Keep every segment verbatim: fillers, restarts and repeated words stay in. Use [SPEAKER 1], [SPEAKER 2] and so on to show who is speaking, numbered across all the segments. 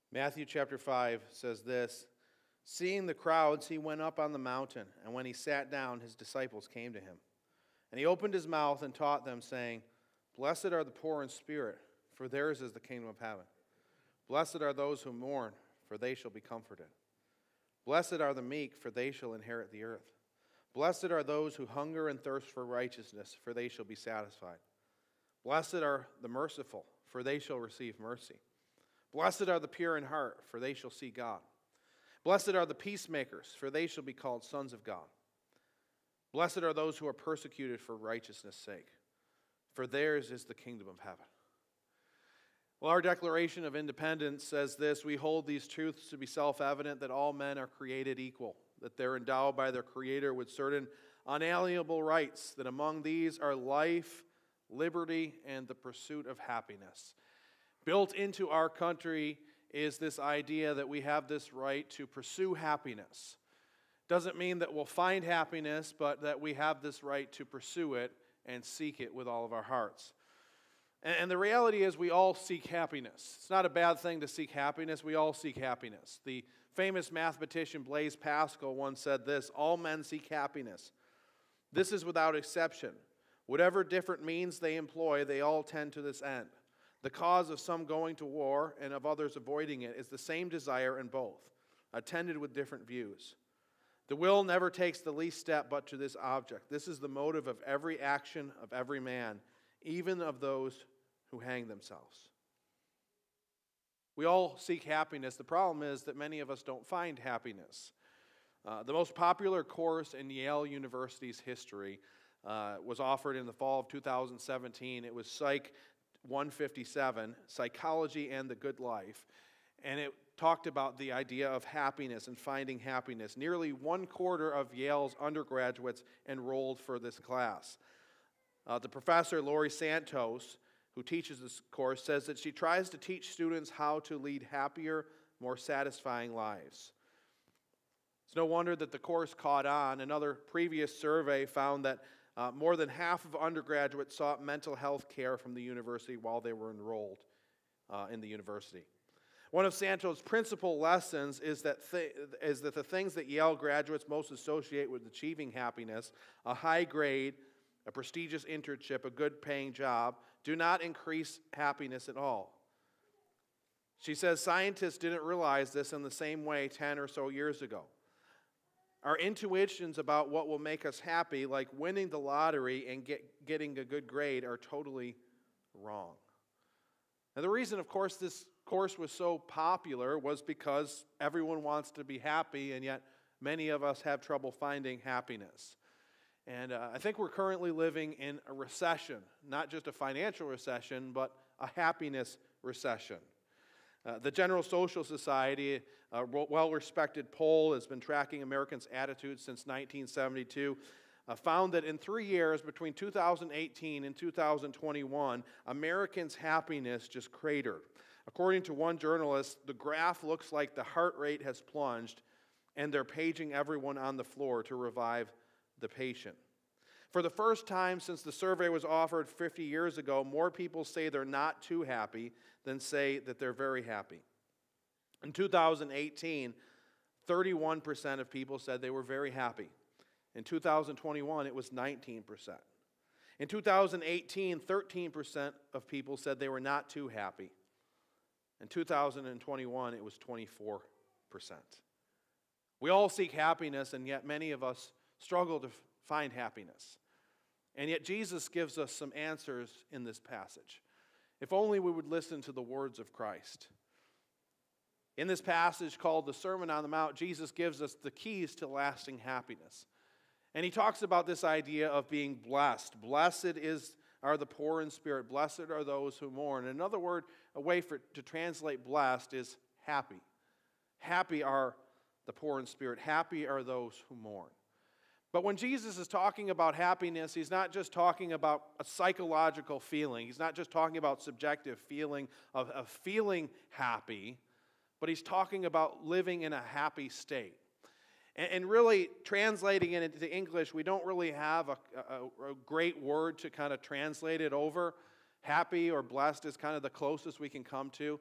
[SPEAKER 1] Matthew chapter five says this, "Seeing the crowds, he went up on the mountain, and when he sat down, his disciples came to him. And he opened his mouth and taught them, saying, 'Blessed are the poor in spirit, for theirs is the kingdom of heaven. Blessed are those who mourn, for they shall be comforted. Blessed are the meek, for they shall inherit the earth. Blessed are those who hunger and thirst for righteousness, for they shall be satisfied. Blessed are the merciful, for they shall receive mercy. Blessed are the pure in heart, for they shall see God. Blessed are the peacemakers, for they shall be called sons of God. Blessed are those who are persecuted for righteousness' sake, for theirs is the kingdom of heaven.'" Well, our Declaration of Independence says this: "We hold these truths to be self-evident, that all men are created equal, that they're endowed by their Creator with certain unalienable rights, that among these are life, liberty, and the pursuit of happiness." Built into our country is this idea that we have this right to pursue happiness. Doesn't mean that we'll find happiness, but that we have this right to pursue it and seek it with all of our hearts. And the reality is we all seek happiness. It's not a bad thing to seek happiness. We all seek happiness. The famous mathematician Blaise Pascal once said this: "All men seek happiness. This is without exception. Whatever different means they employ, they all tend to this end. The cause of some going to war and of others avoiding it is the same desire in both, attended with different views. The will never takes the least step but to this object. This is the motive of every action of every man, even of those who hang themselves." We all seek happiness. The problem is that many of us don't find happiness. Uh, the most popular course in Yale University's history uh, was offered in the fall of two thousand seventeen. It was Psych one fifty-seven, Psychology and the Good Life, and it talked about the idea of happiness and finding happiness. Nearly one quarter of Yale's undergraduates enrolled for this class. Uh, the professor, Laurie Santos, who teaches this course, says that she tries to teach students how to lead happier, more satisfying lives. It's no wonder that the course caught on. Another previous survey found that uh, more than half of undergraduates sought mental health care from the university while they were enrolled uh, in the university. One of Santos' principal lessons is that, th- is that the things that Yale graduates most associate with achieving happiness, a high grade, a prestigious internship, a good paying job, do not increase happiness at all. She says scientists didn't realize this in the same way ten or so years ago. Our intuitions about what will make us happy, like winning the lottery and get, getting a good grade, are totally wrong. And the reason, of course, this course was so popular was because everyone wants to be happy, and yet many of us have trouble finding happiness. And uh, I think we're currently living in a recession, not just a financial recession, but a happiness recession. Uh, the General Social Society, a well-respected poll, has been tracking Americans' attitudes since nineteen seventy-two, uh, found that in three years, between two thousand eighteen and two thousand twenty-one, Americans' happiness just cratered. According to one journalist, the graph looks like the heart rate has plunged, and they're paging everyone on the floor to revive the patient. For the first time since the survey was offered fifty years ago, more people say they're not too happy than say that they're very happy. In two thousand eighteen, thirty-one percent of people said they were very happy. In two thousand twenty-one, it was nineteen percent. In two thousand eighteen, thirteen percent of people said they were not too happy. In two thousand twenty-one, it was twenty-four percent. We all seek happiness, and yet many of us struggle to find happiness. And yet Jesus gives us some answers in this passage. If only we would listen to the words of Christ. In this passage called the Sermon on the Mount, Jesus gives us the keys to lasting happiness. And he talks about this idea of being blessed. Blessed is are the poor in spirit. Blessed are those who mourn. Another word, a way for to translate blessed is happy. Happy are the poor in spirit. Happy are those who mourn. But when Jesus is talking about happiness, he's not just talking about a psychological feeling. He's not just talking about subjective feeling of, of feeling happy, but he's talking about living in a happy state. And, and really, translating it into English, we don't really have a, a, a great word to kind of translate it over. Happy or blessed is kind of the closest we can come to.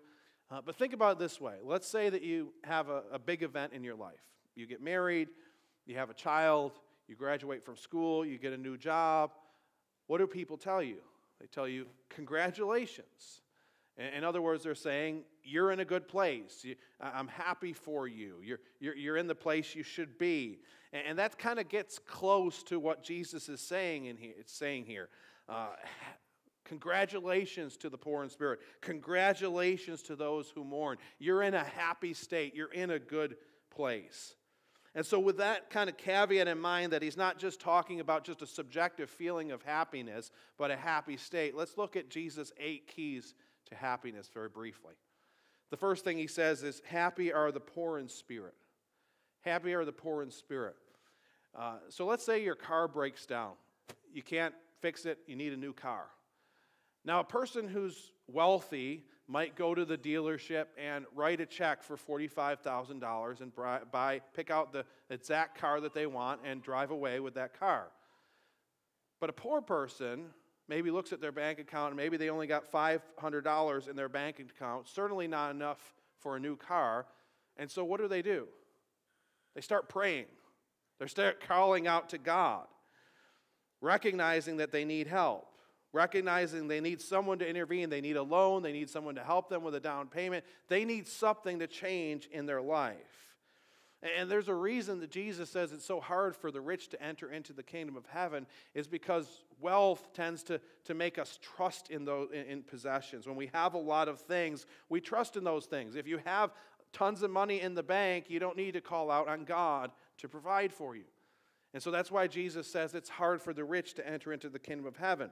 [SPEAKER 1] Uh, but think about it this way. Let's say that you have a, a big event in your life. You get married, you have a child, you graduate from school, you get a new job. What do people tell you? They tell you, congratulations. In other words, they're saying, you're in a good place. I'm happy for you. You're, you're, you're in the place you should be. And that kind of gets close to what Jesus is saying in here. It's saying here. Uh, congratulations to the poor in spirit. Congratulations to those who mourn. You're in a happy state. You're in a good place. And so with that kind of caveat in mind, that he's not just talking about just a subjective feeling of happiness, but a happy state, let's look at Jesus' eight keys to happiness very briefly. The first thing he says is, happy are the poor in spirit. Happy are the poor in spirit. Uh, so let's say your car breaks down. You can't fix it. You need a new car. Now, a person who's wealthy might go to the dealership and write a check for forty-five thousand dollars and buy, pick out the exact car that they want and drive away with that car. But a poor person maybe looks at their bank account and maybe they only got five hundred dollars in their bank account, certainly not enough for a new car. And so what do they do? They start praying. They start calling out to God, recognizing that they need help, recognizing they need someone to intervene. They need a loan. They need someone to help them with a down payment. They need something to change in their life. And there's a reason that Jesus says it's so hard for the rich to enter into the kingdom of heaven, is because wealth tends to, to make us trust in those in, in possessions. When we have a lot of things, we trust in those things. If you have tons of money in the bank, you don't need to call out on God to provide for you. And so that's why Jesus says it's hard for the rich to enter into the kingdom of heaven.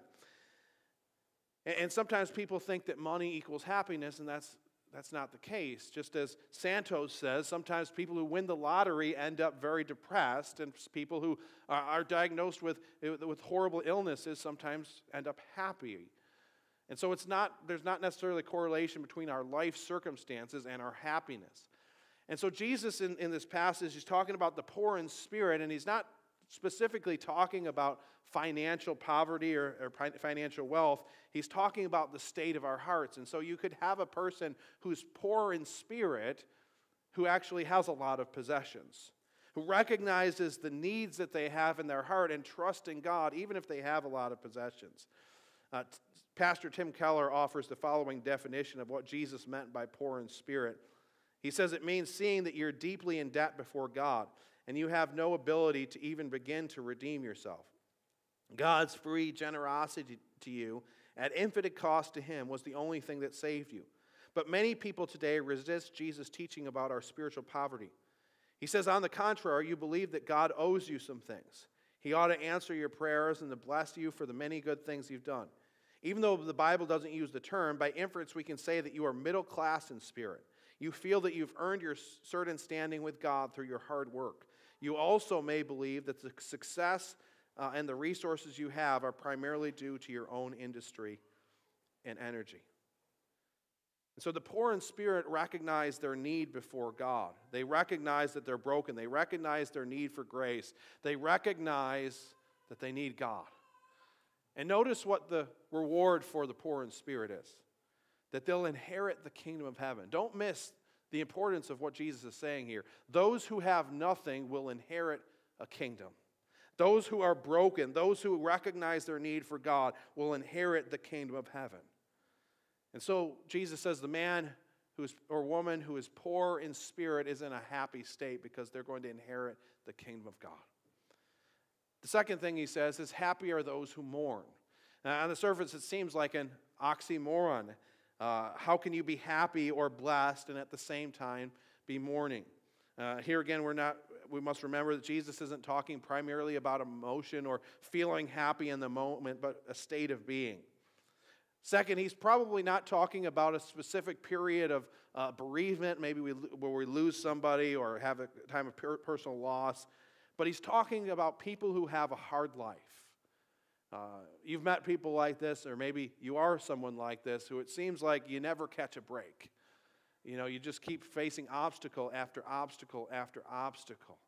[SPEAKER 1] And, and sometimes people think that money equals happiness, and that's That's not the case. Just as Santos says, sometimes people who win the lottery end up very depressed, and people who are, are diagnosed with, with horrible illnesses sometimes end up happy. And so it's not, there's not necessarily a correlation between our life circumstances and our happiness. And so Jesus in, in this passage is talking about the poor in spirit, and he's not specifically talking about financial poverty or, or financial wealth. He's talking about the state of our hearts. And so you could have a person who's poor in spirit who actually has a lot of possessions, who recognizes the needs that they have in their heart and trust in God even if they have a lot of possessions. Uh, Pastor Tim Keller offers the following definition of what Jesus meant by poor in spirit. He says it means seeing that you're deeply in debt before God and you have no ability to even begin to redeem yourself. God's free generosity to you at infinite cost to him was the only thing that saved you. But many people today resist Jesus' teaching about our spiritual poverty. He says, on the contrary, you believe that God owes you some things. He ought to answer your prayers and to bless you for the many good things you've done. Even though the Bible doesn't use the term, by inference we can say that you are middle class in spirit. You feel that you've earned your certain standing with God through your hard work. You also may believe that the success uh, and the resources you have are primarily due to your own industry and energy. And so the poor in spirit recognize their need before God. They recognize that they're broken. They recognize their need for grace. They recognize that they need God. And notice what the reward for the poor in spirit is. That they'll inherit the kingdom of heaven. Don't miss the importance of what Jesus is saying here. Those who have nothing will inherit a kingdom. Those who are broken, those who recognize their need for God, will inherit the kingdom of heaven. And so Jesus says the man who is, or woman who is poor in spirit is in a happy state because they're going to inherit the kingdom of God. The second thing he says is, happy are those who mourn. Now, on the surface, it seems like an oxymoron. Uh, how can you be happy or blessed and at the same time be mourning? Uh, here again, we're not. We must remember that Jesus isn't talking primarily about emotion or feeling happy in the moment, but a state of being. Second, he's probably not talking about a specific period of uh, bereavement, maybe we, where we lose somebody or have a time of per- personal loss, but he's talking about people who have a hard life. Uh, you've met people like this, or maybe you are someone like this, who it seems like you never catch a break. You know, you just keep facing obstacle after obstacle after obstacle.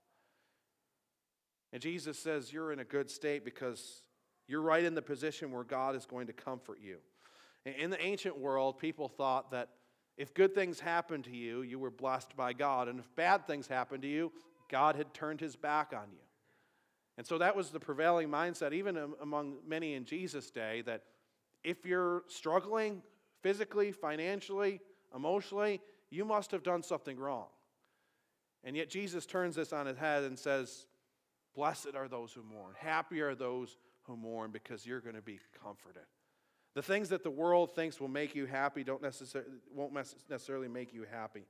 [SPEAKER 1] And Jesus says you're in a good state because you're right in the position where God is going to comfort you. In the ancient world, people thought that If good things happened to you, you were blessed by God. And if bad things happened to you, God had turned his back on you. And so that was the prevailing mindset, even among many in Jesus' day, that if you're struggling physically, financially, emotionally, you must have done something wrong. And yet Jesus turns this on its head and says, blessed are those who mourn. Happy are those who mourn, because you're going to be comforted. The things that the world thinks will make you happy don't necessarily, won't necessarily make you happy.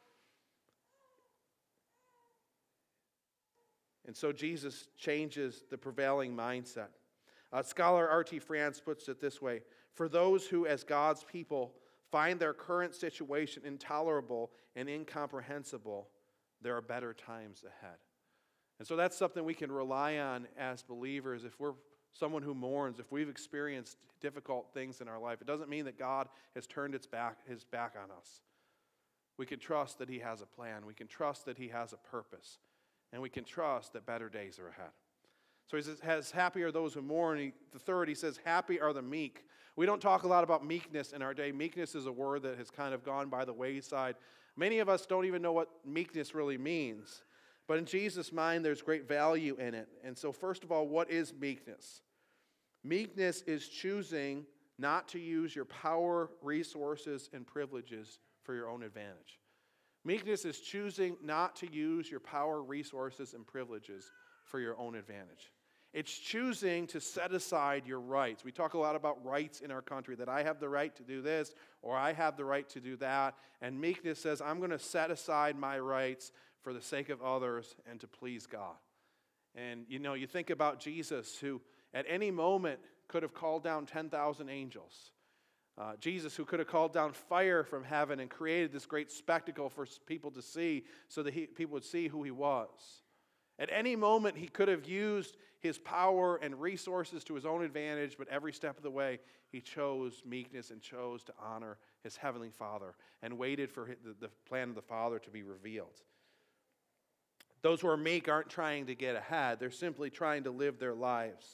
[SPEAKER 1] And so Jesus changes the prevailing mindset. Uh, scholar R T France puts it this way: for those who, as God's people, find their current situation intolerable and incomprehensible, there are better times ahead. And so that's something we can rely on as believers. If we're someone who mourns, if we've experienced difficult things in our life, it doesn't mean that God has turned its back, his back on us. We can trust that he has a plan. We can trust that he has a purpose. And we can trust that better days are ahead. So he says, happy are those who mourn. He, the third, he says, happy are the meek. We don't talk a lot about meekness in our day. Meekness is a word that has kind of gone by the wayside. Many of us don't even know what meekness really means. But in Jesus' mind, there's great value in it. And so first of all, what is meekness? Meekness is choosing not to use your power, resources, and privileges for your own advantage. Meekness is choosing not to use your power, resources, and privileges for your own advantage. It's choosing to set aside your rights. We talk a lot about rights in our country, that I have the right to do this, or I have the right to do that. And meekness says, I'm going to set aside my rights for the sake of others and to please God. And, you know, you think about Jesus, who at any moment could have called down ten thousand angels. Uh, Jesus, who could have called down fire from heaven and created this great spectacle for people to see, so that he, people would see who he was. At any moment, he could have used his power and resources to his own advantage, but every step of the way, he chose meekness and chose to honor his heavenly Father and waited for the, the plan of the Father to be revealed. Those who are meek aren't trying to get ahead. They're simply trying to live their lives.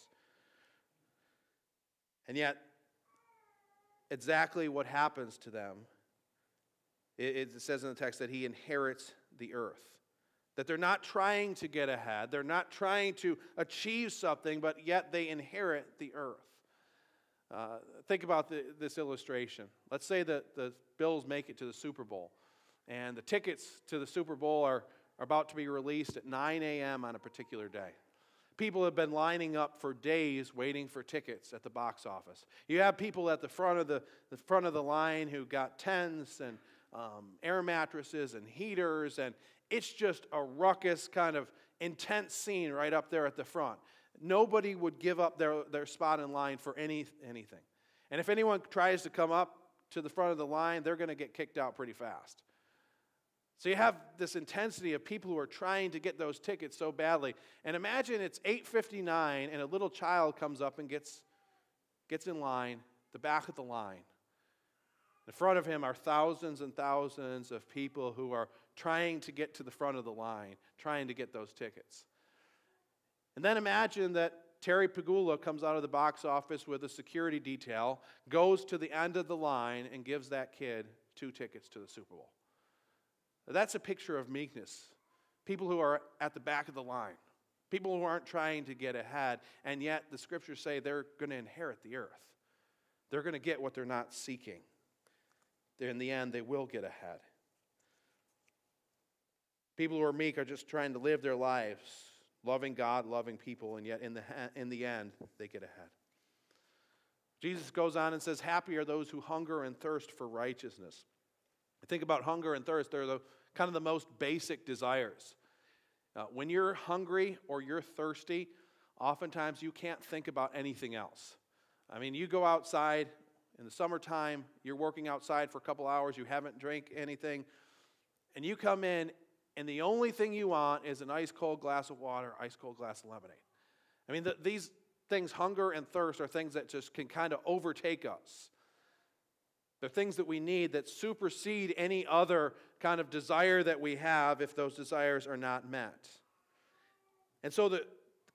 [SPEAKER 1] And yet, exactly what happens to them, it, it says in the text that he inherits the earth. That they're not trying to get ahead. They're not trying to achieve something, but yet they inherit the earth. Uh, think about the, this illustration. Let's say that the Bills make it to the Super Bowl, and the tickets to the Super Bowl are, are about to be released at nine a.m. on a particular day. People have been lining up for days waiting for tickets at the box office. You have people at the front of the, the front of the line who got tents and um, air mattresses and heaters, and it's just a ruckus kind of intense scene right up there at the front. Nobody would give up their, their spot in line for any, anything. And if anyone tries to come up to the front of the line, they're going to get kicked out pretty fast. So you have this intensity of people who are trying to get those tickets so badly. And imagine it's eight fifty-nine and a little child comes up and gets, gets in line, the back of the line. In front of him are thousands and thousands of people who are trying to get to the front of the line, trying to get those tickets. And then imagine that Terry Pagula comes out of the box office with a security detail, goes to the end of the line, and gives that kid two tickets to the Super Bowl. That's a picture of meekness. People who are at the back of the line. People who aren't trying to get ahead, and yet the scriptures say they're going to inherit the earth. They're going to get what they're not seeking. In the end, they will get ahead. People who are meek are just trying to live their lives, loving God, loving people, and yet in the, in the end, they get ahead. Jesus goes on and says, happy are those who hunger and thirst for righteousness. Think about hunger and thirst. They're the, kind of the most basic desires. Uh, when you're hungry or you're thirsty, oftentimes you can't think about anything else. I mean, you go outside in the summertime, you're working outside for a couple hours, you haven't drank anything, and you come in, and the only thing you want is an ice-cold glass of water, ice-cold glass of lemonade. I mean, the, these things, hunger and thirst, are things that just can kind of overtake us. They're things that we need that supersede any other kind of desire that we have if those desires are not met. And so the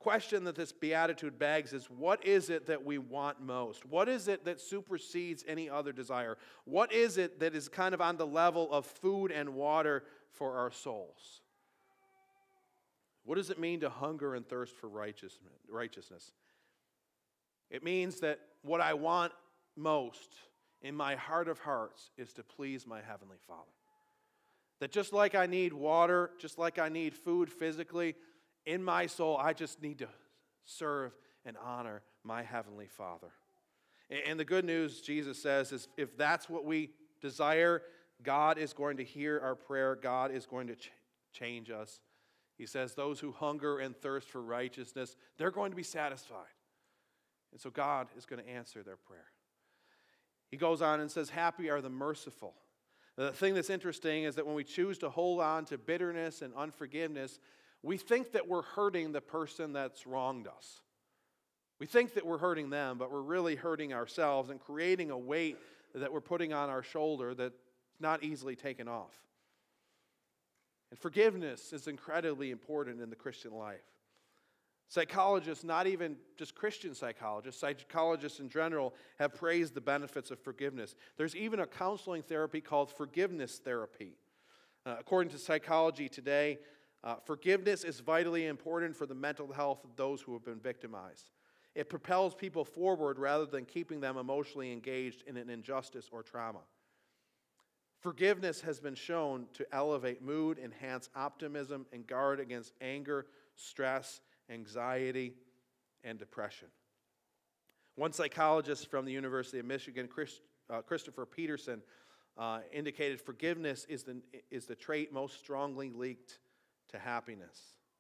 [SPEAKER 1] question that this beatitude begs is, what is it that we want most? What is it that supersedes any other desire? What is it that is kind of on the level of food and water for our souls? What does it mean to hunger and thirst for righteousness? It means that what I want most in my heart of hearts is to please my Heavenly Father. That just like I need water, just like I need food physically, in my soul I just need to serve and honor my Heavenly Father. And the good news, Jesus says, is if that's what we desire, God is going to hear our prayer. God is going to ch- change us. He says those who hunger and thirst for righteousness, they're going to be satisfied. And so God is going to answer their prayer. He goes on and says, happy are the merciful. The thing that's interesting is that when we choose to hold on to bitterness and unforgiveness, we think that we're hurting the person that's wronged us. We think that we're hurting them, but we're really hurting ourselves and creating a weight that we're putting on our shoulder that's not easily taken off. And forgiveness is incredibly important in the Christian life. Psychologists, not even just Christian psychologists, psychologists in general have praised the benefits of forgiveness. There's even a counseling therapy called forgiveness therapy. Uh, according to Psychology Today, uh, forgiveness is vitally important for the mental health of those who have been victimized. It propels people forward rather than keeping them emotionally engaged in an injustice or trauma. Forgiveness has been shown to elevate mood, enhance optimism, and guard against anger, stress, anxiety, and depression. One psychologist from the University of Michigan, Chris, uh, Christopher Peterson, uh, indicated forgiveness is the, is the trait most strongly linked to happiness.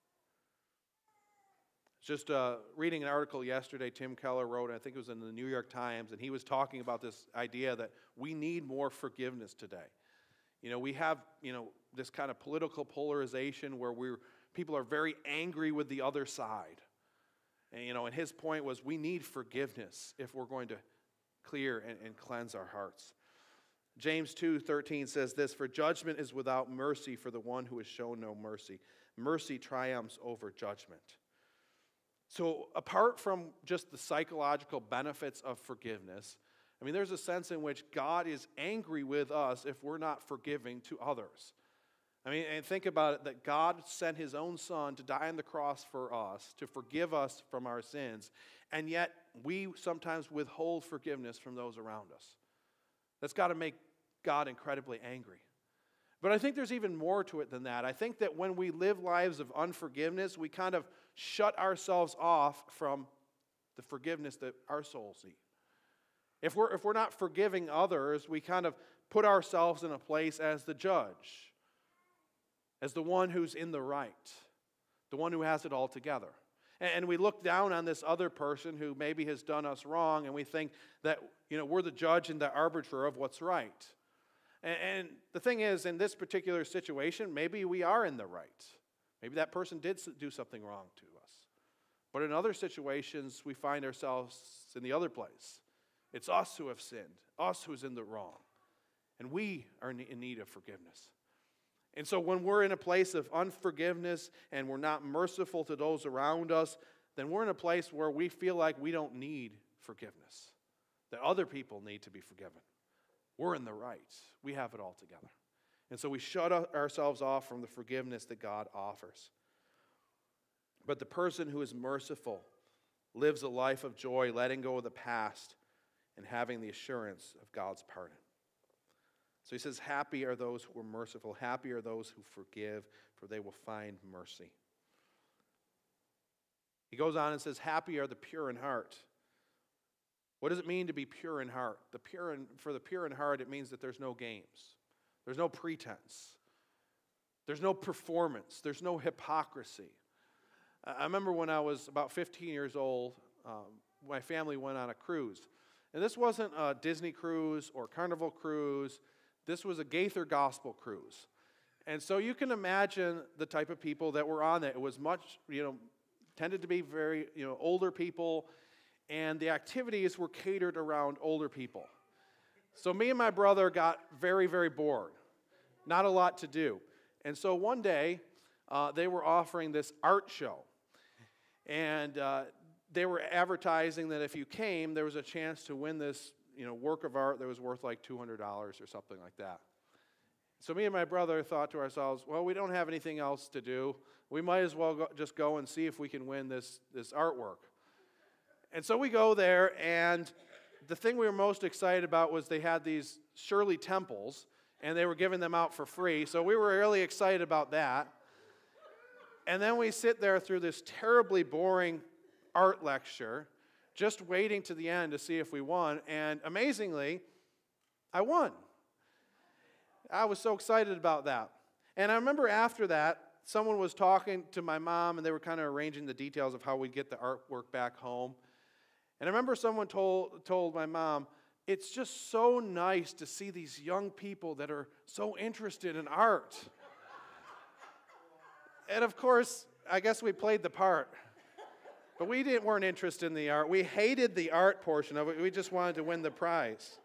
[SPEAKER 1] Just uh, reading an article yesterday Tim Keller wrote, I think it was in the New York Times, and he was talking about this idea that we need more forgiveness today. You know, we have, you know, this kind of political polarization where we're people are very angry with the other side. And, you know, and his point was we need forgiveness if we're going to clear and, and cleanse our hearts. James two thirteen says this, for judgment is without mercy for the one who has shown no mercy. Mercy triumphs over judgment. So apart from just the psychological benefits of forgiveness, I mean, there's a sense in which God is angry with us if we're not forgiving to others. I mean, and think about it, that God sent his own son to die on the cross for us, to forgive us from our sins, and yet we sometimes withhold forgiveness from those around us. That's got to make God incredibly angry. But I think there's even more to it than that. I think that when we live lives of unforgiveness, we kind of shut ourselves off from the forgiveness that our souls need. If we're, if we're not forgiving others, we kind of put ourselves in a place as the judge, as the one who's in the right, the one who has it all together. And we look down on this other person who maybe has done us wrong, and we think that, you know, we're the judge and the arbiter of what's right. And the thing is, in this particular situation, maybe we are in the right. Maybe that person did do something wrong to us. But in other situations, we find ourselves in the other place. It's us who have sinned, us who's in the wrong, and we are in need of forgiveness. And so when we're in a place of unforgiveness and we're not merciful to those around us, then we're in a place where we feel like we don't need forgiveness, that other people need to be forgiven. We're in the right. We have it all together. And so we shut ourselves off from the forgiveness that God offers. But the person who is merciful lives a life of joy, letting go of the past and having the assurance of God's pardon. So he says, happy are those who are merciful. Happy are those who forgive, for they will find mercy. He goes on and says, happy are the pure in heart. What does it mean to be pure in heart? The pure in, for the pure in heart, it means that there's no games. There's no pretense. There's no performance. There's no hypocrisy. I remember when I was about fifteen years old, um, my family went on a cruise. And this wasn't a Disney cruise or Carnival cruise. This was a Gaither Gospel cruise. And so you can imagine the type of people that were on it. It was much, you know, tended to be very, you know, older people, and the activities were catered around older people. So me and my brother got very, very bored. Not a lot to do. And so one day, uh, they were offering this art show. And uh, they were advertising that if you came, there was a chance to win this, you know, work of art that was worth like two hundred dollars or something like that. So me and my brother thought to ourselves, well, we don't have anything else to do. We might as well go, just go and see if we can win this, this artwork. And so we go there, and the thing we were most excited about was they had these Shirley Temples, and they were giving them out for free. So we were really excited about that. And then we sit there through this terribly boring art lecture, just waiting to the end to see if we won. And amazingly, I won. I was so excited about that. And I remember after that, someone was talking to my mom, and they were kind of arranging the details of how we'd get the artwork back home. And I remember someone told, told my mom, it's just so nice to see these young people that are so interested in art. And of course, I guess we played the part. But we didn't, weren't interested in the art. We hated the art portion of it. We just wanted to win the prize.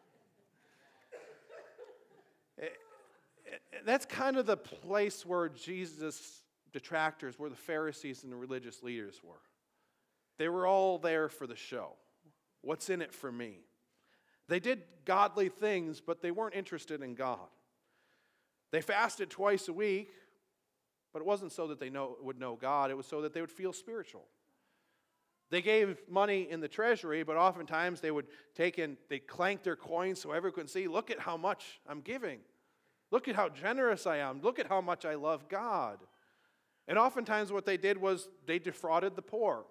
[SPEAKER 1] That's kind of the place where Jesus' detractors, where the Pharisees and the religious leaders were. They were all there for the show. What's in it for me? They did godly things, but they weren't interested in God. They fasted twice a week, but it wasn't so that they know, would know God. It was so that they would feel spiritual. They gave money in the treasury, but oftentimes they would take in, they clank their coins so everyone could see, look at how much I'm giving. Look at how generous I am. Look at how much I love God. And oftentimes what they did was they defrauded the poor.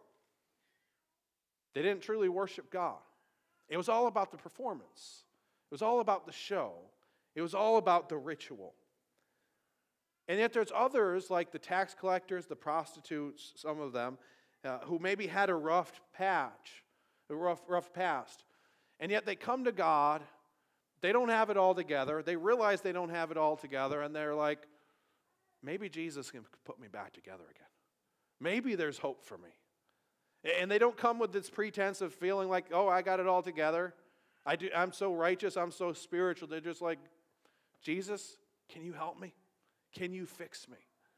[SPEAKER 1] They didn't truly worship God. It was all about the performance. It was all about the show. It was all about the ritual. And yet there's others, like the tax collectors, the prostitutes, some of them, uh, who maybe had a rough patch, a rough, rough past. And yet they come to God. They don't have it all together. They realize they don't have it all together, and they're like, maybe Jesus can put me back together again. Maybe there's hope for me. And they don't come with this pretense of feeling like, oh, I got it all together. I do, I'm so righteous. I'm so spiritual. They're just like, Jesus, can you help me? Can you fix me?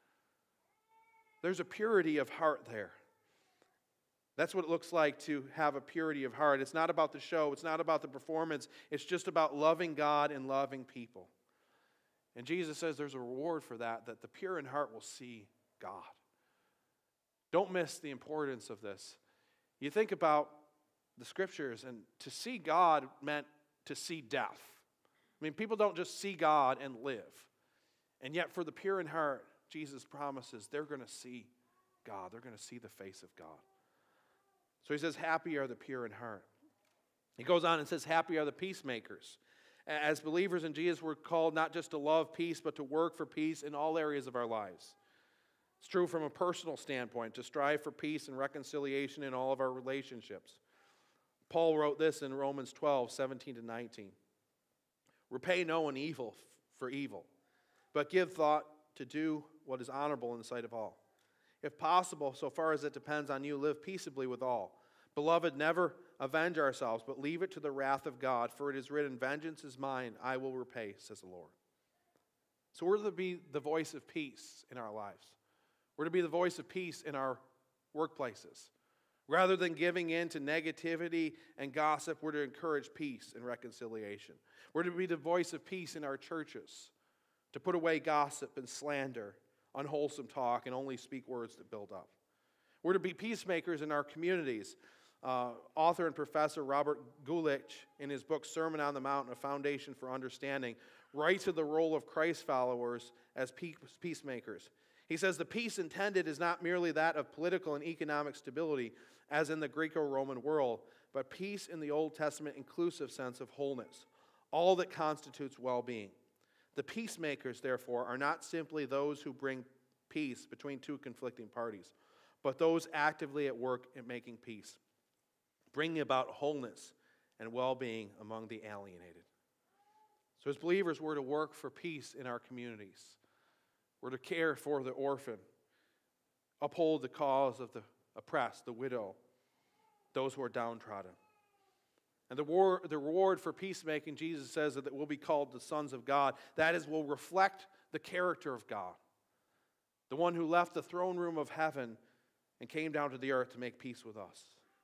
[SPEAKER 1] There's a purity of heart there. That's what it looks like to have a purity of heart. It's not about the show. It's not about the performance. It's just about loving God and loving people. And Jesus says there's a reward for that, that the pure in heart will see God. Don't miss the importance of this. You think about the scriptures, and to see God meant to see death. I mean, people don't just see God and live. And yet for the pure in heart, Jesus promises they're going to see God. They're going to see the face of God. So he says, happy are the pure in heart. He goes on and says, happy are the peacemakers. As believers in Jesus, we're called not just to love peace, but to work for peace in all areas of our lives. It's true from a personal standpoint, to strive for peace and reconciliation in all of our relationships. Paul wrote this in Romans twelve, seventeen to nineteen. Repay no one evil for evil, but give thought to do what is honorable in the sight of all. If possible, so far as it depends on you, live peaceably with all. Beloved, never avenge ourselves, but leave it to the wrath of God, for it is written, vengeance is mine, I will repay, says the Lord. So we're to be the voice of peace in our lives. We're to be the voice of peace in our workplaces. Rather than giving in to negativity and gossip, we're to encourage peace and reconciliation. We're to be the voice of peace in our churches, to put away gossip and slander, unwholesome talk, and only speak words that build up. We're to be peacemakers in our communities. Uh, author and professor Robert Guelich, in his book Sermon on the Mount, A Foundation for Understanding, writes of the role of Christ followers as peacemakers. He says, the peace intended is not merely that of political and economic stability, as in the Greco-Roman world, but peace in the Old Testament inclusive sense of wholeness, all that constitutes well-being. The peacemakers, therefore, are not simply those who bring peace between two conflicting parties, but those actively at work in making peace, bringing about wholeness and well-being among the alienated. So as believers, we're to work for peace in our communities. We're to care for the orphan, uphold the cause of the oppressed, the widow, those who are downtrodden. And the, war, the reward for peacemaking, Jesus says that we'll be called the sons of God. That is, will reflect the character of God. The one who left the throne room of heaven and came down to the earth to make peace with us.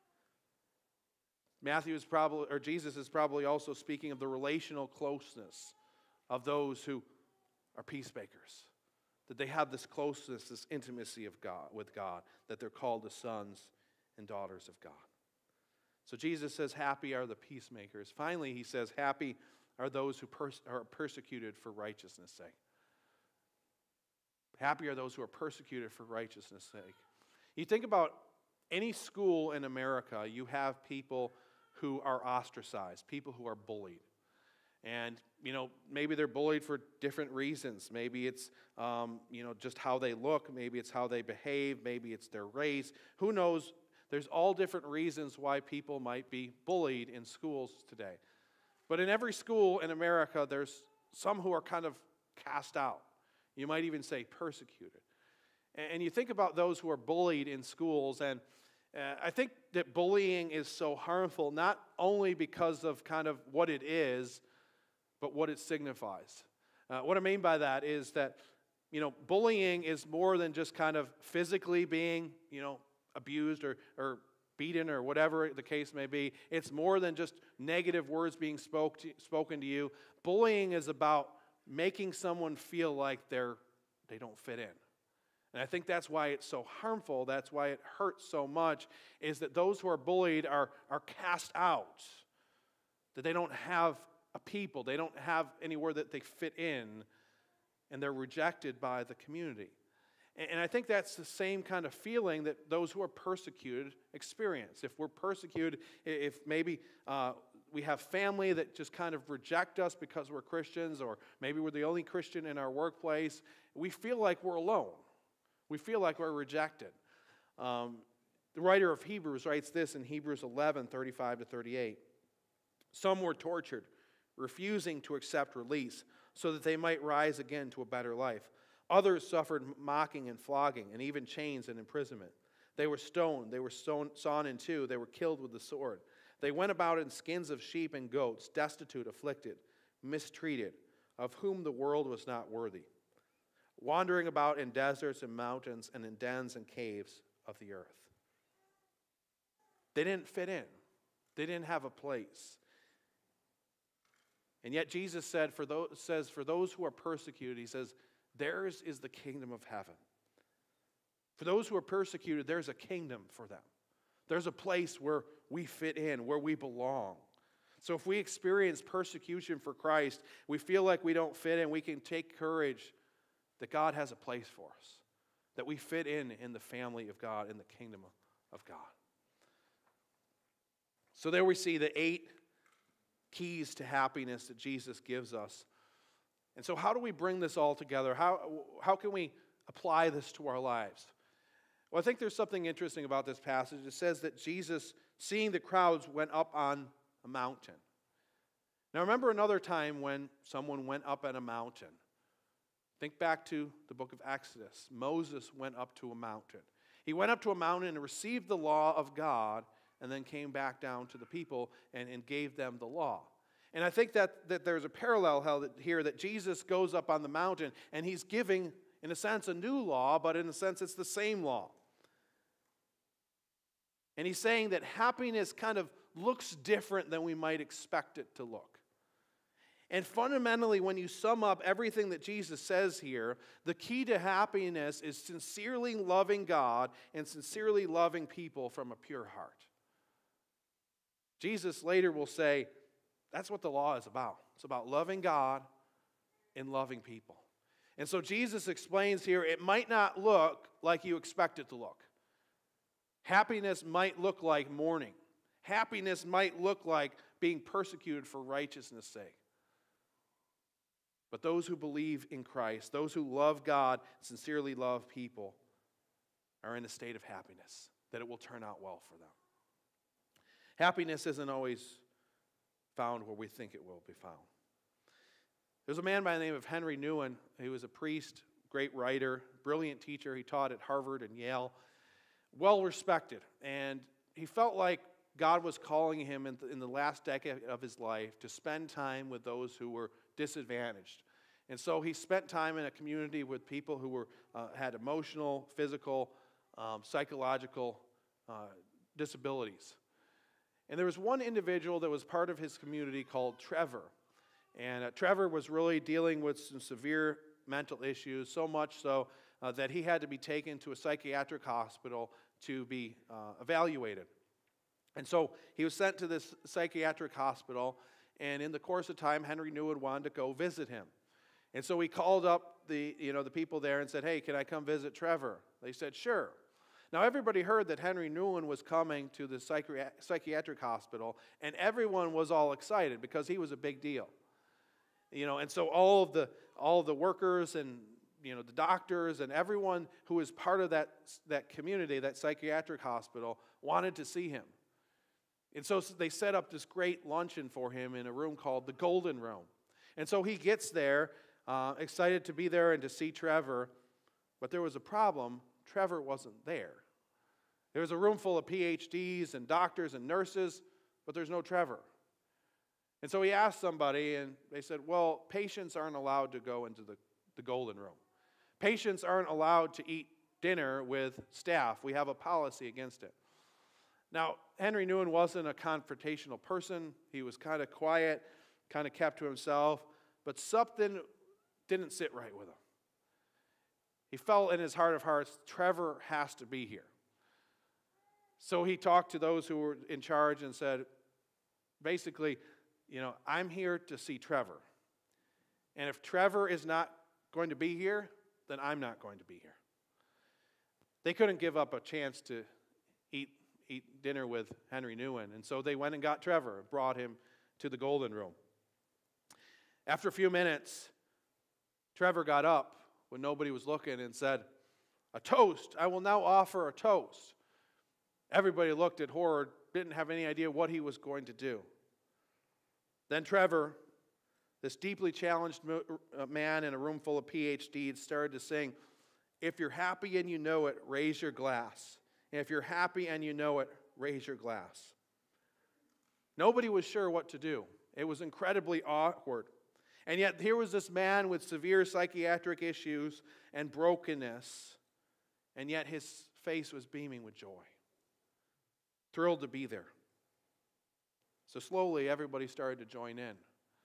[SPEAKER 1] Matthew is probably, or Jesus is probably also speaking of the relational closeness of those who are peacemakers. That they have this closeness, this intimacy of God with God, that they're called the sons and daughters of God. So Jesus says, happy are the peacemakers. Finally, he says, happy are those who pers- are persecuted for righteousness' sake. Happy are those who are persecuted for righteousness' sake. You think about any school in America, you have people who are ostracized, people who are bullied. And, you know, maybe they're bullied for different reasons. Maybe it's, um, you know, just how they look. Maybe it's how they behave. Maybe it's their race. Who knows? There's all different reasons why people might be bullied in schools today. But in every school in America, there's some who are kind of cast out. You might even say persecuted. And you think about those who are bullied in schools, and uh, I think that bullying is so harmful, not only because of kind of what it is, but what it signifies. Uh, what I mean by that is that, you know, bullying is more than just kind of physically being, you know, abused or, or beaten or whatever the case may be. It's more than just negative words being spoke to, spoken to you. Bullying is about making someone feel like they're they don't fit in. And I think that's why it's so harmful, that's why it hurts so much, is that those who are bullied are, are cast out, that they don't have a people, they don't have anywhere that they fit in, and they're rejected by the community. And, and I think that's the same kind of feeling that those who are persecuted experience. If we're persecuted, if maybe uh, we have family that just kind of reject us because we're Christians, or maybe we're the only Christian in our workplace, we feel like we're alone. We feel like we're rejected. Um, the writer of Hebrews writes this in Hebrews eleven, thirty-five to thirty-eight. Some were tortured, refusing to accept release, so that they might rise again to a better life. Others suffered mocking and flogging, and even chains and imprisonment. They were stoned, they were sawn, sawn in two, they were killed with the sword. They went about in skins of sheep and goats, destitute, afflicted, mistreated, of whom the world was not worthy, wandering about in deserts and mountains and in dens and caves of the earth. They didn't fit in. They didn't have a place. And yet Jesus said, for those, says, for those who are persecuted, he says, theirs is the kingdom of heaven. For those who are persecuted, there's a kingdom for them. There's a place where we fit in, where we belong. So if we experience persecution for Christ, we feel like we don't fit in, we can take courage that God has a place for us, that we fit in in the family of God, in the kingdom of God. So there we see the eight keys to happiness that Jesus gives us. And so how do we bring this all together? How, how can we apply this to our lives? Well, I think there's something interesting about this passage. It says that Jesus, seeing the crowds, went up on a mountain. Now remember another time when someone went up on a mountain. Think back to the book of Exodus. Moses went up to a mountain. He went up to a mountain and received the law of God, and then came back down to the people and, and gave them the law. And I think that, that there's a parallel here, that Jesus goes up on the mountain and he's giving, in a sense, a new law, but in a sense it's the same law. And he's saying that happiness kind of looks different than we might expect it to look. And fundamentally, when you sum up everything that Jesus says here, the key to happiness is sincerely loving God and sincerely loving people from a pure heart. Jesus later will say, that's what the law is about. It's about loving God and loving people. And so Jesus explains here, it might not look like you expect it to look. Happiness might look like mourning. Happiness might look like being persecuted for righteousness' sake. But those who believe in Christ, those who love God, sincerely love people, are in a state of happiness, that it will turn out well for them. Happiness isn't always found where we think it will be found. There's a man by the name of Henry Nouwen. He was a priest, great writer, brilliant teacher. He taught at Harvard and Yale, well respected. And he felt like God was calling him in the, in the last decade of his life to spend time with those who were disadvantaged. And so he spent time in a community with people who were uh, had emotional, physical um, psychological uh, disabilities. And there was one individual that was part of his community called Trevor. And uh, Trevor was really dealing with some severe mental issues, so much so uh, that he had to be taken to a psychiatric hospital to be uh, evaluated. And so he was sent to this psychiatric hospital, and in the course of time, Henry Nouwen wanted to go visit him. And so he called up the, you know, the people there and said, "Hey, can I come visit Trevor?" They said, "Sure." Now, everybody heard that Henry Nouwen was coming to the psychi- psychiatric hospital, and everyone was all excited because he was a big deal. You know, and so all of the all of the workers and, you know, the doctors and everyone who was part of that, that community, that psychiatric hospital, wanted to see him. And so they set up this great luncheon for him in a room called the Golden Room. And so he gets there, uh, excited to be there and to see Trevor, but there was a problem. Trevor wasn't there. There was a room full of P H Ds and doctors and nurses, but there's no Trevor. And so he asked somebody, and they said, "Well, patients aren't allowed to go into the, the Golden Room. Patients aren't allowed to eat dinner with staff. We have a policy against it." Now, Henry Nouwen wasn't a confrontational person. He was kind of quiet, kind of kept to himself, but something didn't sit right with him. He felt in his heart of hearts, Trevor has to be here. So he talked to those who were in charge and said, basically, you know, "I'm here to see Trevor. And if Trevor is not going to be here, then I'm not going to be here." They couldn't give up a chance to eat eat dinner with Henry Nouwen, and so they went and got Trevor and brought him to the Golden Room. After a few minutes, Trevor got up when nobody was looking and said, "A toast. I will now offer a toast." Everybody looked at horror, didn't have any idea what he was going to do. Then Trevor, this deeply challenged man in a room full of P H Ds, started to sing, "If you're happy and you know it, raise your glass. And if you're happy and you know it, raise your glass." Nobody was sure what to do. It was incredibly awkward. And yet here was this man with severe psychiatric issues and brokenness, and yet his face was beaming with joy, thrilled to be there. So slowly everybody started to join in.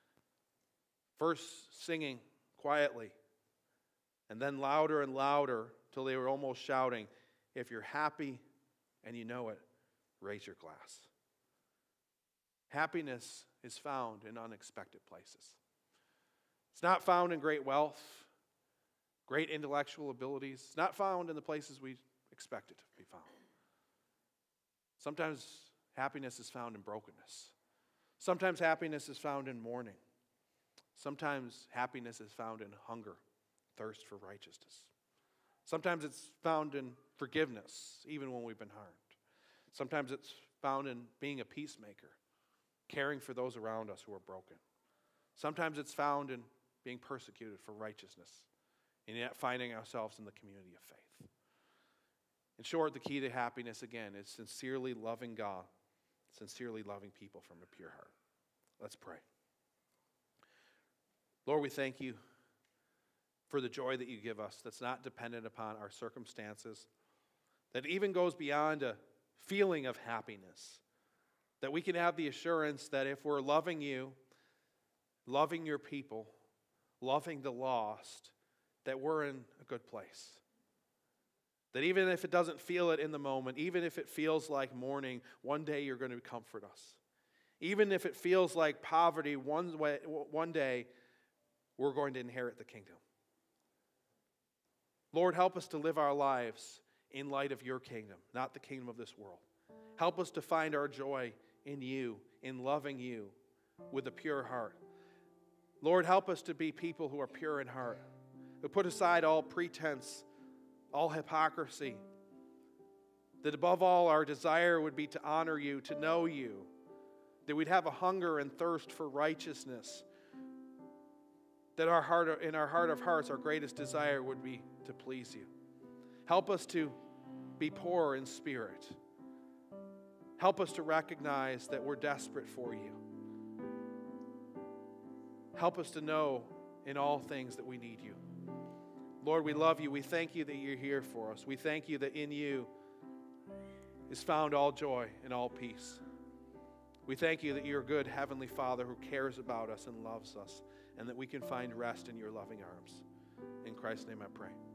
[SPEAKER 1] First singing quietly, and then louder and louder till they were almost shouting, "If you're happy and you know it, raise your glass." Happiness is found in unexpected places. It's not found in great wealth, great intellectual abilities. It's not found in the places we expect it to be found. Sometimes happiness is found in brokenness. Sometimes happiness is found in mourning. Sometimes happiness is found in hunger, thirst for righteousness. Sometimes it's found in forgiveness, even when we've been harmed. Sometimes it's found in being a peacemaker, caring for those around us who are broken. Sometimes it's found in being persecuted for righteousness, and yet finding ourselves in the community of faith. In short, the key to happiness, again, is sincerely loving God, sincerely loving people from a pure heart. Let's pray. Lord, we thank you for the joy that you give us that's not dependent upon our circumstances, that even goes beyond a feeling of happiness, that we can have the assurance that if we're loving you, loving your people, loving the lost, that we're in a good place. That even if it doesn't feel it in the moment, even if it feels like mourning, one day you're going to comfort us. Even if it feels like poverty, one, way, one day we're going to inherit the kingdom. Lord, help us to live our lives in light of your kingdom, not the kingdom of this world. Help us to find our joy in you, in loving you with a pure heart. Lord, help us to be people who are pure in heart, who put aside all pretense, all hypocrisy, that above all our desire would be to honor you, to know you, that we'd have a hunger and thirst for righteousness, that our heart, in our heart of hearts, our greatest desire would be to please you. Help us to be poor in spirit. Help us to recognize that we're desperate for you. Help us to know in all things that we need you. Lord, we love you. We thank you that you're here for us. We thank you that in you is found all joy and all peace. We thank you that you're a good Heavenly Father who cares about us and loves us, and that we can find rest in your loving arms. In Christ's name I pray.